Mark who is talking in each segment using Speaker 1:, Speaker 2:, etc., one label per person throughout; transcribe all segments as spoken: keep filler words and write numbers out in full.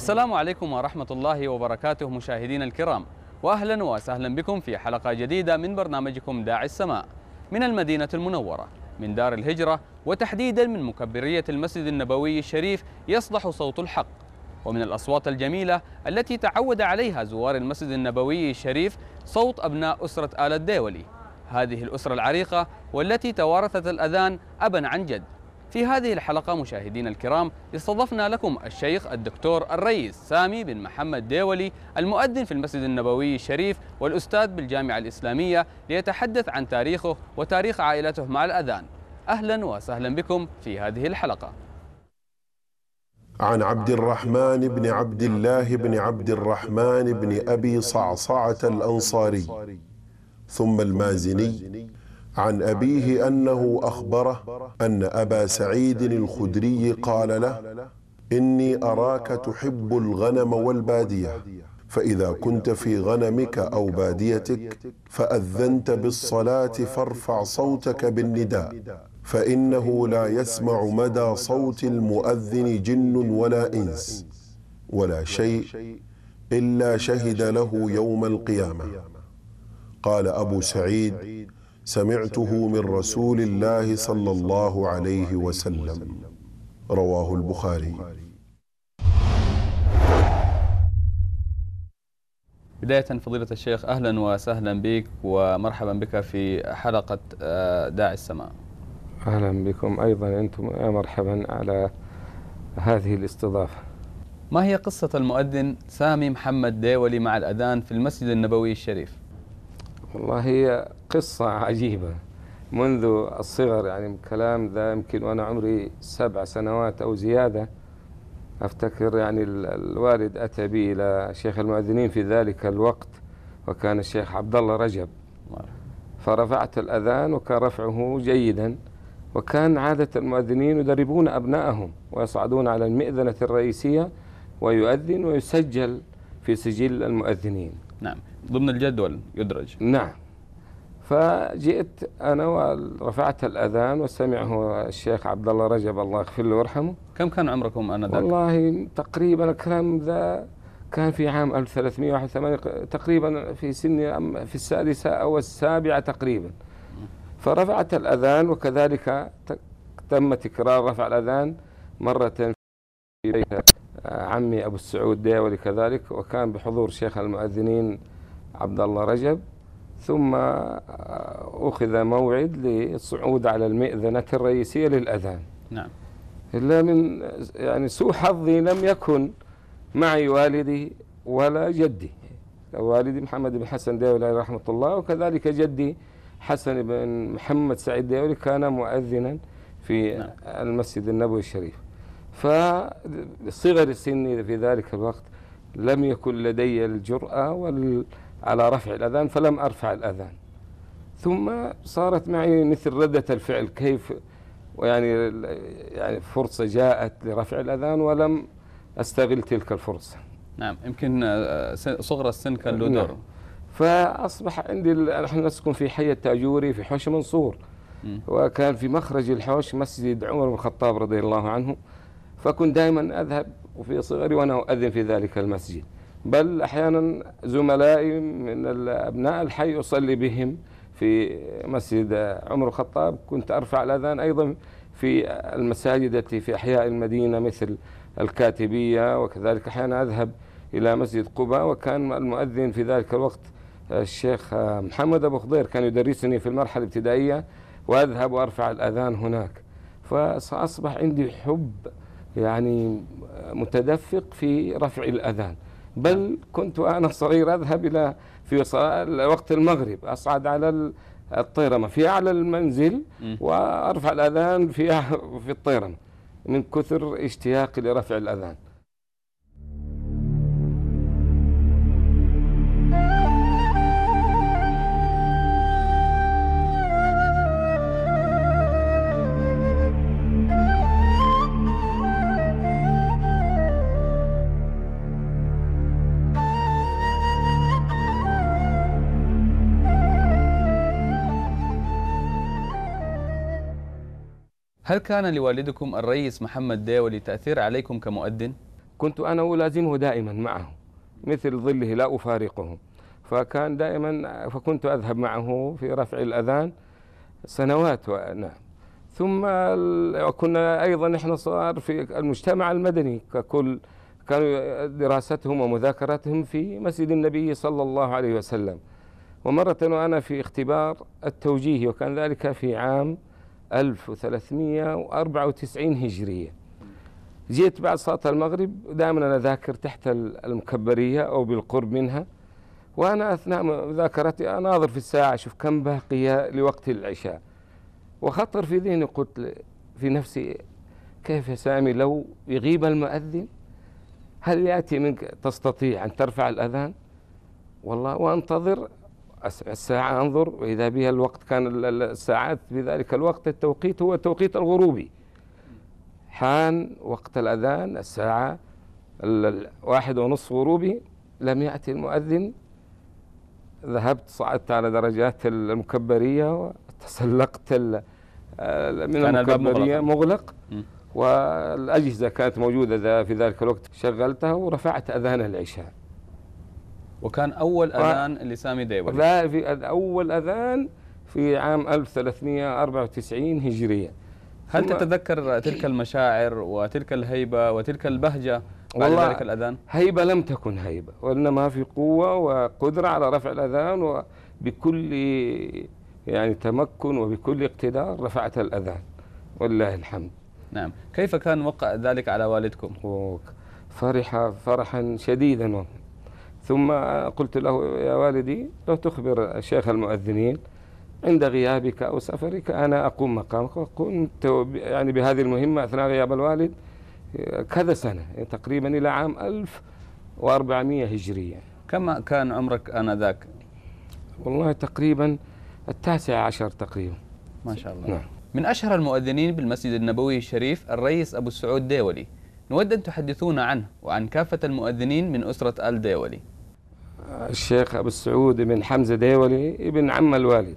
Speaker 1: السلام عليكم ورحمة الله وبركاته مشاهدينا الكرام، وأهلا وسهلا بكم في حلقة جديدة من برنامجكم داعي السماء من المدينة المنورة من دار الهجرة، وتحديدا من مكبرية المسجد النبوي الشريف يصدح صوت الحق، ومن الأصوات الجميلة التي تعود عليها زوار المسجد النبوي الشريف صوت أبناء أسرة آل الديولي، هذه الأسرة العريقة والتي توارثت الأذان أبا عن جد. في هذه الحلقة مشاهدينا الكرام استضفنا لكم الشيخ الدكتور الرئيس سامي بن محمد ديولي المؤذن في المسجد النبوي الشريف والأستاذ بالجامعة الإسلامية ليتحدث عن تاريخه وتاريخ عائلته مع الأذان. أهلا وسهلا بكم في هذه الحلقة.
Speaker 2: عن عبد الرحمن بن عبد الله بن عبد الرحمن بن أبي صعصعة الأنصاري ثم المازني عن أبيه أنه أخبره أن أبا سعيد الخدري قال له: إني أراك تحب الغنم والبادية، فإذا كنت في غنمك أو باديتك فأذنت بالصلاة فارفع صوتك بالنداء، فإنه لا يسمع مدى صوت المؤذن جن ولا إنس ولا شيء إلا شهد له يوم القيامة. قال أبو سعيد: سمعته من رسول الله صلى الله عليه وسلم. رواه البخاري.
Speaker 1: بداية فضيلة الشيخ أهلا وسهلا بك ومرحبا بك في حلقة داعي السماء.
Speaker 3: أهلا بكم أيضا أنتم، يا مرحبا على هذه الاستضافة.
Speaker 1: ما هي قصة المؤذن سامي محمد ديولي مع الأذان في المسجد النبوي الشريف؟
Speaker 3: والله هي قصة عجيبة منذ الصغر، يعني الكلام ذا يمكن وأنا عمري سبع سنوات أو زيادة. أفتكر يعني الوالد أتى بي إلى شيخ المؤذنين في ذلك الوقت، وكان الشيخ عبد الله رجب، فرفعت الأذان وكان رفعه جيدا، وكان عادة المؤذنين يدربون أبنائهم ويصعدون على المئذنة الرئيسية ويؤذن ويسجل في سجل المؤذنين.
Speaker 1: نعم، ضمن الجدول يدرج.
Speaker 3: نعم. فجئت أنا ورفعت الأذان وسمعه الشيخ عبد الله رجب الله يغفر له ويرحمه.
Speaker 1: كم كان عمركم آنذاك؟
Speaker 3: والله تقريبا الكلام ذا كان في عام ألف وثلاثمئة وواحد وثمانين، تقريبا في سن في السادسة أو السابعة تقريبا. فرفعت الأذان، وكذلك تم تكرار رفع الأذان مرة في بيت عمي أبو السعود ديولي كذلك، وكان بحضور شيخ المؤذنين عبد الله رجب. ثم أخذ موعد للصعود على المئذنة الرئيسية للأذان.
Speaker 1: نعم.
Speaker 3: إلا من يعني سوء حظي لم يكن معي والدي ولا جدي. والدي محمد بن حسن ديولي رحمة الله، وكذلك جدي حسن بن محمد سعيد ديولي كان مؤذنا في نعم. المسجد النبوي الشريف. فصغر سني في ذلك الوقت لم يكن لدي الجرأة وال على رفع الأذان، فلم أرفع الأذان. ثم صارت معي مثل ردة الفعل، كيف ويعني يعني فرصة جاءت لرفع الأذان ولم أستغل تلك الفرصة.
Speaker 1: نعم، يمكن صغر السن كان له دور.
Speaker 3: نعم. فأصبح عندي، نحن نسكن في حي التاجوري في حوش منصور، م. وكان في مخرج الحوش مسجد عمر بن الخطاب رضي الله عنه، فكنت دائما أذهب وفي صغري وأنا أؤذن في ذلك المسجد، بل أحيانا زملائي من أبناء الحي أصلي بهم في مسجد عمر الخطاب. كنت أرفع الأذان أيضا في المساجد التي في أحياء المدينة مثل الكاتبية، وكذلك أحيانا أذهب إلى مسجد قباء، وكان المؤذن في ذلك الوقت الشيخ محمد أبو خضير، كان يدرسني في المرحلة الابتدائية، وأذهب وأرفع الأذان هناك. فأصبح عندي حب يعني متدفق في رفع الأذان، بل كنت وأنا صغير أذهب إلى في وقت المغرب أصعد على الطيرمة في أعلى المنزل وأرفع الأذان في في الطيرمة من كثر اشتياقي لرفع الأذان.
Speaker 1: هل كان لوالدكم الرئيس محمد ديولي تأثير عليكم كمؤذن؟
Speaker 3: كنت أنا ألازمه دائما معه مثل ظله لا أفارقه، فكان دائما فكنت أذهب معه في رفع الأذان سنوات. نعم. ثم كنا أيضا نحن صار في المجتمع المدني ككل، كانوا دراستهم ومذاكرتهم في مسجد النبي صلى الله عليه وسلم. ومرة وأنا في اختبار التوجيهي، وكان ذلك في عام ألف وثلاثمئة وأربعة وتسعين هجرية، جيت بعد صلاة المغرب، دائما أنا ذاكر تحت المكبرية أو بالقرب منها، وأنا أثناء مذاكرتي أناظر في الساعة أشوف كم باقي لوقت العشاء، وخطر في ذهني قلت في نفسي كيف يا سامي لو يغيب المؤذن، هل يأتي منك تستطيع أن ترفع الأذان؟ والله وأنتظر الساعة أنظر، وإذا بها الوقت كان الساعات في ذلك الوقت التوقيت هو التوقيت الغروبي، حان وقت الأذان الساعة الواحد ونصف غروبي، لم يأتي المؤذن. ذهبت صعدت على درجات المكبرية وتسلقت من المكبرية مغلق، والأجهزة كانت موجودة في ذلك الوقت شغلتها ورفعت أذان العشاء.
Speaker 1: وكان أول أذان لسامي ديولي؟
Speaker 3: لا، في أول أذان في عام ألف وثلاثمئة وأربعة وتسعين هجرية.
Speaker 1: هل تتذكر تلك المشاعر وتلك الهيبة وتلك البهجة بعد ذلك الأذان؟
Speaker 3: هيبة لم تكن هيبة، وإنما في قوة وقدرة على رفع الأذان، وبكل يعني تمكن وبكل اقتدار رفعت الأذان والله الحمد.
Speaker 1: نعم. كيف كان وقع ذلك على والدكم؟
Speaker 3: فرح فرحا شديدا، ثم قلت له يا والدي لو تخبر شيخ المؤذنين عند غيابك أو سفرك أنا أقوم مقامك. وكنت يعني بهذه المهمة أثناء غياب الوالد كذا سنة، تقريبا إلى عام ألف وأربعمئة هجرية.
Speaker 1: كم كان عمرك آنذاك؟
Speaker 3: والله تقريبا التاسع عشر تقريبا.
Speaker 1: ما شاء الله.
Speaker 3: نعم.
Speaker 1: من أشهر المؤذنين بالمسجد النبوي الشريف الرئيس أبو السعود ديولي، نود أن تحدثونا عنه وعن كافة المؤذنين من أسرة آل ديولي.
Speaker 3: الشيخ أبو السعود بن حمزة ديولي ابن عم الوالد،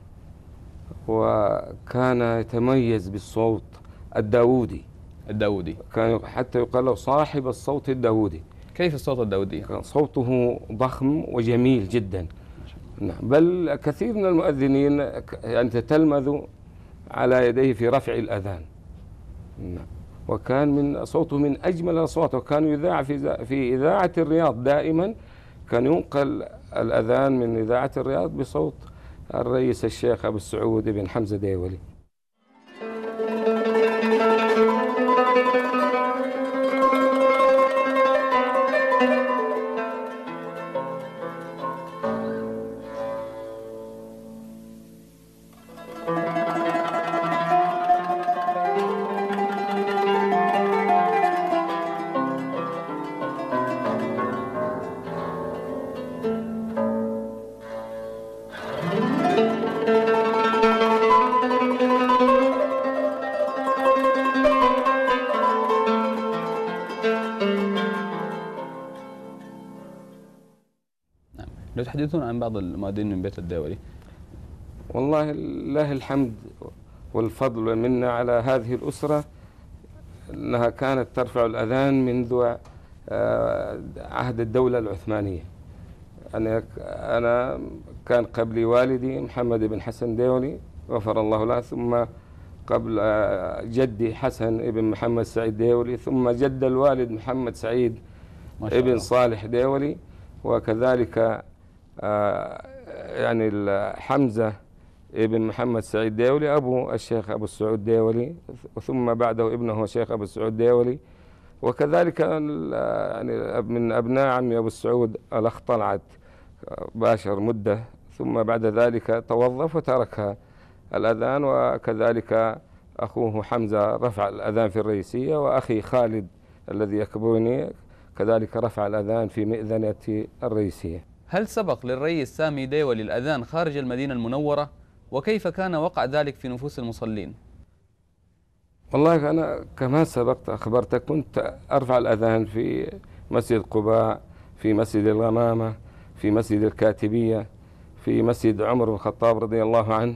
Speaker 3: وكان يتميز بالصوت الداودي.
Speaker 1: الداودي
Speaker 3: كان حتى يقال له صاحب الصوت الداودي.
Speaker 1: كيف الصوت الداودي؟
Speaker 3: كان صوته ضخم وجميل جدا. نعم. بل كثير من المؤذنين يعني تتلمذوا على يديه في رفع الأذان. نعم. وكان من صوته من أجمل الأصوات، وكان يذاع في في إذاعة الرياض دائما، كان ينقل الأذان من إذاعة الرياض بصوت الرئيس الشيخ أبو السعود بن حمزة ديولي.
Speaker 1: لو تحدثون عن بعض المؤذنين من بيت الديولي.
Speaker 3: والله لله الحمد والفضل والمنة على هذه الأسرة، أنها كانت ترفع الأذان منذ عهد الدولة العثمانية. أنا أنا كان قبلي والدي محمد بن حسن ديولي غفر الله له، ثم قبل جدي حسن ابن محمد سعيد ديولي، ثم جد الوالد محمد سعيد ابن صالح ديولي، وكذلك يعني حمزة ابن محمد سعيد ديولي أبو الشيخ أبو السعود ديولي، وثم بعده ابنه الشيخ أبو السعود ديولي، وكذلك يعني من أبناء عمي أبو السعود الأخ طلعت باشر مدة، ثم بعد ذلك توظف وترك الأذان، وكذلك أخوه حمزة رفع الأذان في الرئيسية، وأخي خالد الذي يكبرني كذلك رفع الأذان في مئذنة الرئيسية.
Speaker 1: هل سبق للرئيس سامي ديولي الأذان خارج المدينة المنورة؟ وكيف كان وقع ذلك في نفوس المصلين؟
Speaker 3: والله أنا كما سبقت أخبرتك كنت أرفع الأذان في مسجد قباء، في مسجد الغمامة، في مسجد الكاتبية، في مسجد عمر بن الخطاب رضي الله عنه،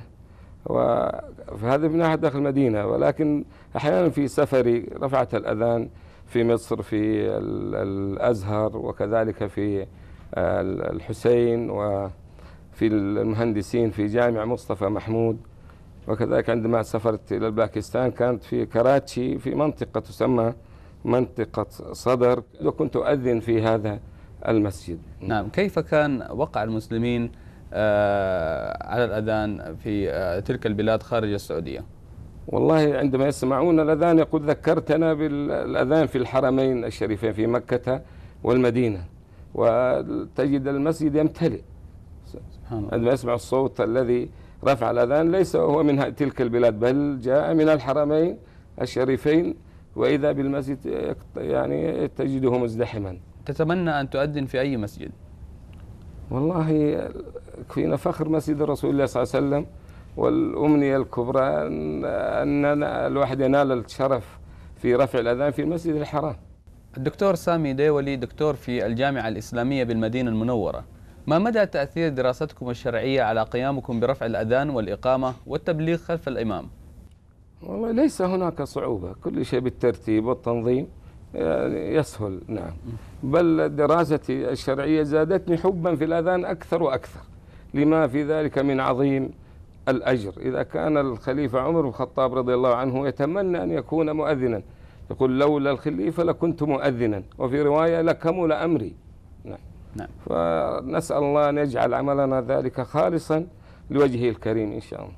Speaker 3: وفي هذا من ناحية داخل المدينة. ولكن أحيانا في سفري رفعت الأذان في مصر في الأزهر، وكذلك في الحسين، وفي المهندسين في جامع مصطفى محمود، وكذلك عندما سافرت إلى باكستان كانت في كراتشي في منطقة تسمى منطقة صدر، وكنت أؤذن في هذا المسجد.
Speaker 1: نعم، كيف كان وقع المسلمين على الأذان في تلك البلاد خارج السعودية؟
Speaker 3: والله عندما يسمعون الأذان يقول ذكرتنا بالأذان في الحرمين الشريفين في مكة والمدينة، وتجد المسجد يمتلئ عندما يسمع الصوت الذي رفع الأذان، ليس هو من تلك البلاد بل جاء من الحرمين الشريفين، وإذا بالمسجد يعني تجده مزدحما.
Speaker 1: تتمنى أن تؤذن في أي مسجد؟
Speaker 3: والله فينا فخر مسجد رسول الله صلى الله عليه وسلم، والأمنية الكبرى أن الواحد ينال الشرف في رفع الأذان في المسجد الحرام.
Speaker 1: الدكتور سامي ديولي، دكتور في الجامعة الإسلامية بالمدينة المنورة، ما مدى تأثير دراستكم الشرعية على قيامكم برفع الأذان والإقامة والتبليغ خلف الإمام؟
Speaker 3: والله ليس هناك صعوبة، كل شيء بالترتيب والتنظيم يعني يسهل. نعم، بل دراستي الشرعية زادتني حبا في الأذان أكثر وأكثر، لما في ذلك من عظيم الأجر. إذا كان الخليفة عمر بن الخطاب رضي الله عنه يتمنى أن يكون مؤذنا، يقول لولا الخليفة لكنت مؤذنا، وفي رواية لكمل أمري. نعم.
Speaker 1: نعم.
Speaker 3: فنسأل الله أن يجعل عملنا ذلك خالصا لوجهه الكريم إن شاء الله.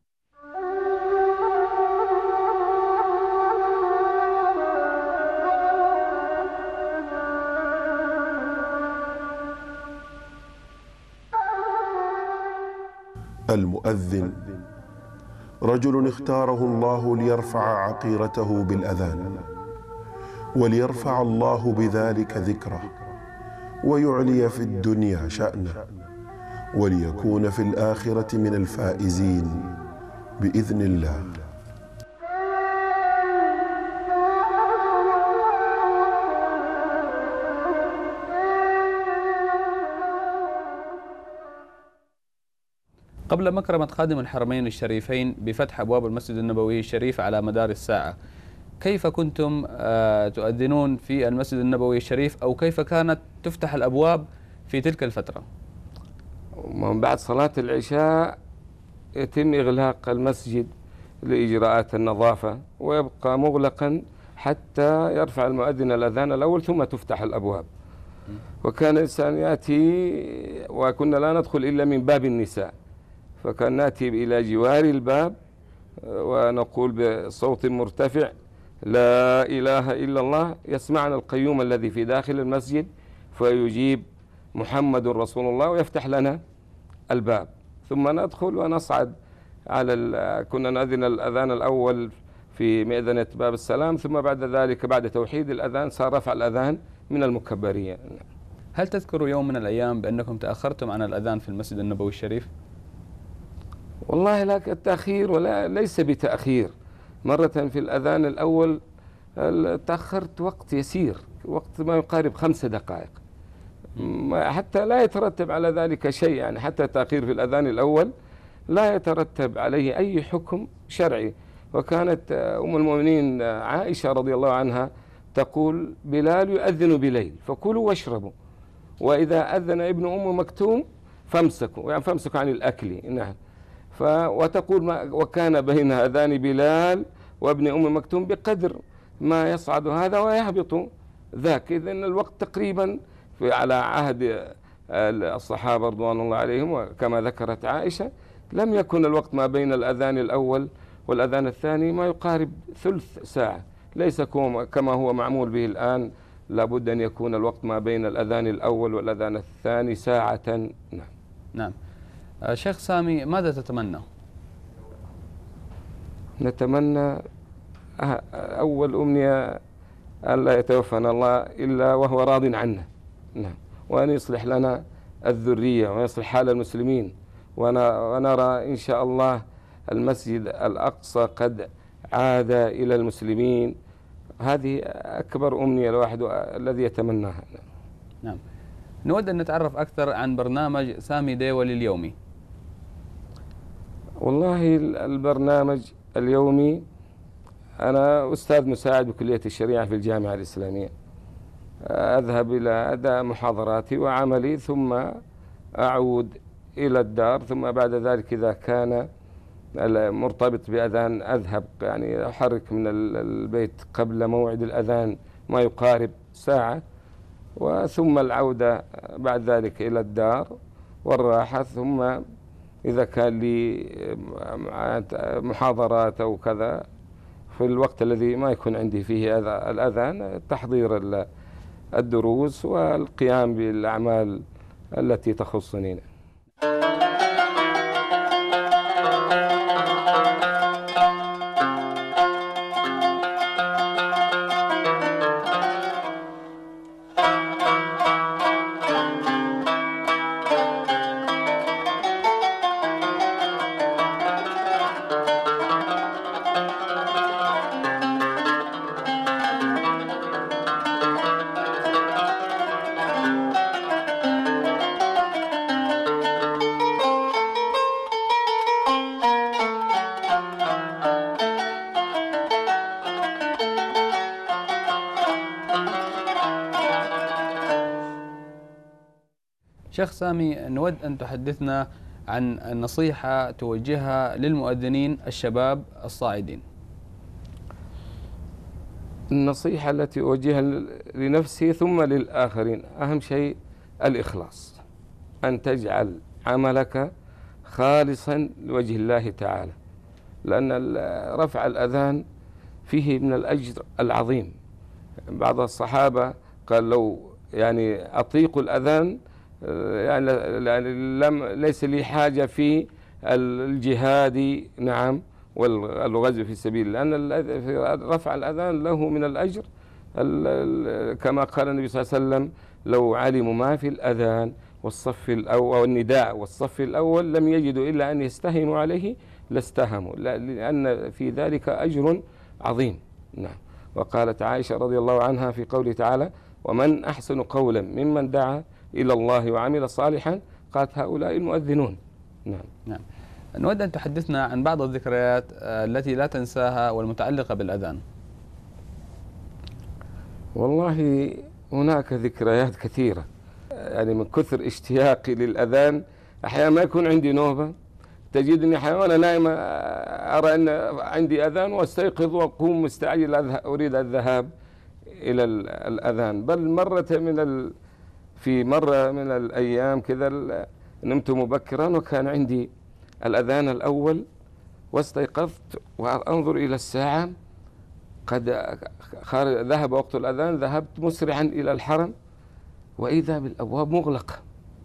Speaker 2: المؤذن رجل اختاره الله ليرفع عقيرته بالأذان، وليرفع الله بذلك ذكره، ويعلي في الدنيا شأنه، وليكون في الآخرة من الفائزين بإذن الله.
Speaker 1: قبل مكرمة خادم الحرمين الشريفين بفتح أبواب المسجد النبوي الشريف على مدار الساعة، كيف كنتم تؤذنون في المسجد النبوي الشريف، أو كيف كانت تفتح الأبواب في تلك الفترة؟
Speaker 3: من بعد صلاة العشاء يتم إغلاق المسجد لإجراءات النظافة، ويبقى مغلقا حتى يرفع المؤذن الأذان الأول ثم تفتح الأبواب. وكان الإنسان يأتي، وكنا لا ندخل إلا من باب النساء، فكان نأتي إلى جوار الباب ونقول بصوت مرتفع لا إله إلا الله، يسمعنا القيوم الذي في داخل المسجد فيجيب محمد رسول الله ويفتح لنا الباب، ثم ندخل ونصعد على كنا نأذن الأذان الأول في مئذنة باب السلام، ثم بعد ذلك بعد توحيد الأذان صار رفع الأذان من المكبرية.
Speaker 1: هل تذكروا يوم من الأيام بأنكم تأخرتم عن الأذان في المسجد النبوي الشريف؟
Speaker 3: والله لا التأخير ولا ليس بتأخير. مرة في الأذان الأول تأخرت وقت يسير، وقت ما يقارب خمس دقائق، حتى لا يترتب على ذلك شيء، يعني حتى التأخير في الأذان الأول لا يترتب عليه أي حكم شرعي. وكانت أم المؤمنين عائشة رضي الله عنها تقول بلال يؤذن بليل فكلوا واشربوا، وإذا أذن ابن أم مكتوم فامسكوا، يعني فامسكوا عن الأكل. نعم. ف وتقول ما وكان بين أذان بلال وابن أم مكتوم بقدر ما يصعد هذا ويهبط ذاك. إذن الوقت تقريبا في على عهد الصحابة رضوان الله عليهم، وكما ذكرت عائشة لم يكن الوقت ما بين الأذان الأول والأذان الثاني ما يقارب ثلث ساعة، ليس كما هو معمول به الآن، لابد أن يكون الوقت ما بين الأذان الأول والأذان الثاني ساعة. نعم.
Speaker 1: نعم. شيخ سامي، ماذا تتمنى؟
Speaker 3: نتمنى أول أمنية أن لا يتوفانا الله إلا وهو راض عنا. نعم. وأن يصلح لنا الذرية ويصلح حال المسلمين، ونرى إن شاء الله المسجد الأقصى قد عاد إلى المسلمين. هذه أكبر أمنية الواحد الذي يتمناها.
Speaker 1: نعم. نود أن نتعرف أكثر عن برنامج سامي ديولي اليومي.
Speaker 3: والله البرنامج اليومي أنا أستاذ مساعد بكلية الشريعة في الجامعة الإسلامية. أذهب إلى أداء محاضراتي وعملي ثم أعود إلى الدار، ثم بعد ذلك إذا كان مرتبط بأذان أذهب، يعني أحرك من البيت قبل موعد الأذان ما يقارب ساعة، وثم العودة بعد ذلك إلى الدار والراحة. ثم إذا كان لي محاضرات أو كذا في الوقت الذي ما يكون عندي فيه الأذان، تحضير الدروس والقيام بالأعمال التي تخصني.
Speaker 1: شيخ سامي، نود أن تحدثنا عن النصيحة توجهها للمؤذنين الشباب الصاعدين.
Speaker 3: النصيحة التي أوجهها لنفسي ثم للآخرين، أهم شيء الإخلاص، أن تجعل عملك خالصا لوجه الله تعالى، لأن رفع الأذان فيه من الأجر العظيم. بعض الصحابة قال لو يعني أطيق الأذان يعني لم ليس لي حاجة في الجهاد نعم والغزو في سبيل، لأن رفع الأذان له من الأجر كما قال النبي صلى الله عليه وسلم: لو علموا ما في الأذان والصف الأول والنداء والصف الأول لم يجدوا إلا أن يستهموا عليه لاستهموا، لأن في ذلك أجر عظيم. نعم. وقالت عائشة رضي الله عنها في قوله تعالى: ومن أحسن قولا ممن دعا إلى الله وعمل صالحا، قالت هؤلاء المؤذنون. نعم.
Speaker 1: نعم. نود أن تحدثنا عن بعض الذكريات التي لا تنساها والمتعلقة بالأذان.
Speaker 3: والله هناك ذكريات كثيرة، يعني من كثر اشتياقي للأذان أحيانا ما يكون عندي نوبة، تجدني أحيانا وأنا نائمة أرى أن عندي أذان وأستيقظ وأقوم مستعجل أريد الذهاب إلى الأذان. بل مرة من ال في مرة من الأيام كذا نمت مبكرا وكان عندي الأذان الأول، واستيقظت وأنظر إلى الساعة قد ذهب وقت الأذان، ذهبت مسرعا إلى الحرم وإذا بالأبواب مغلقة،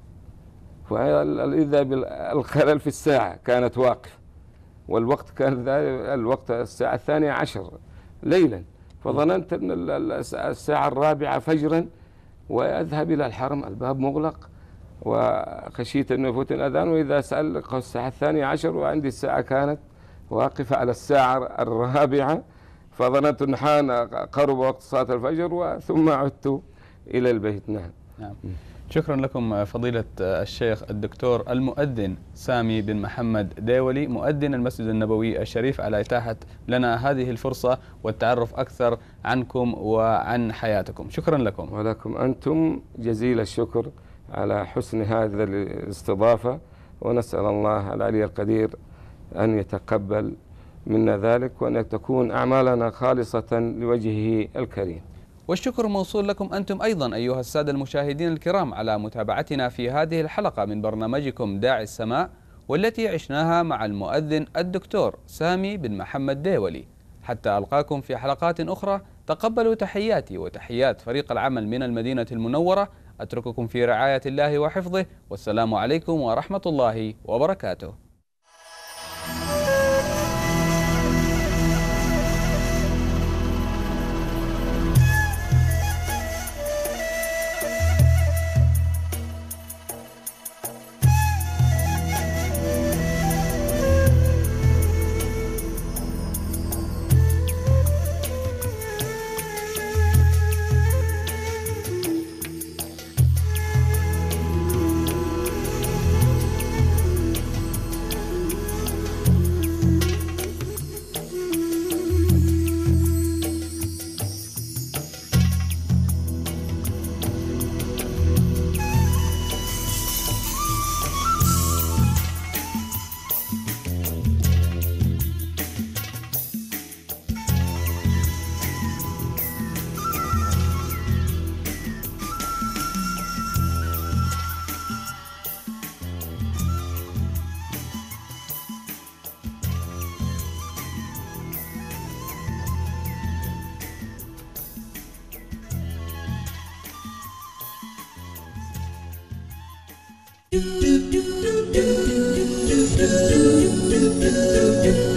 Speaker 3: وإذا بالخلل في الساعة كانت واقفة، والوقت كان الوقت الساعة الثانية عشر ليلا، فظننت أن الساعة الرابعة فجرا وأذهب إلى الحرم الباب مغلق، وخشيت أن يفوت الأذان، وإذا سأل الساعة الثانية عشر وعندي الساعة كانت واقفة على الساعة الرابعة، فظننت أن حان قرب وقت صلاة الفجر، وثم عدت إلى البيت. نعم.
Speaker 1: نعم. شكرا لكم فضيلة الشيخ الدكتور المؤذن سامي بن محمد ديولي، مؤذن المسجد النبوي الشريف، على إتاحة لنا هذه الفرصة والتعرف أكثر عنكم وعن حياتكم. شكرا لكم.
Speaker 3: ولكم أنتم جزيل الشكر على حسن هذا الاستضافة، ونسأل الله العلي القدير أن يتقبل منا ذلك، وأن تكون أعمالنا خالصة لوجهه الكريم.
Speaker 1: والشكر موصول لكم أنتم أيضا أيها السادة المشاهدين الكرام على متابعتنا في هذه الحلقة من برنامجكم داعي السماء، والتي عشناها مع المؤذن الدكتور سامي بن محمد ديولي. حتى ألقاكم في حلقات أخرى، تقبلوا تحياتي وتحيات فريق العمل من المدينة المنورة. أترككم في رعاية الله وحفظه، والسلام عليكم ورحمة الله وبركاته.
Speaker 4: do do do do do do do do do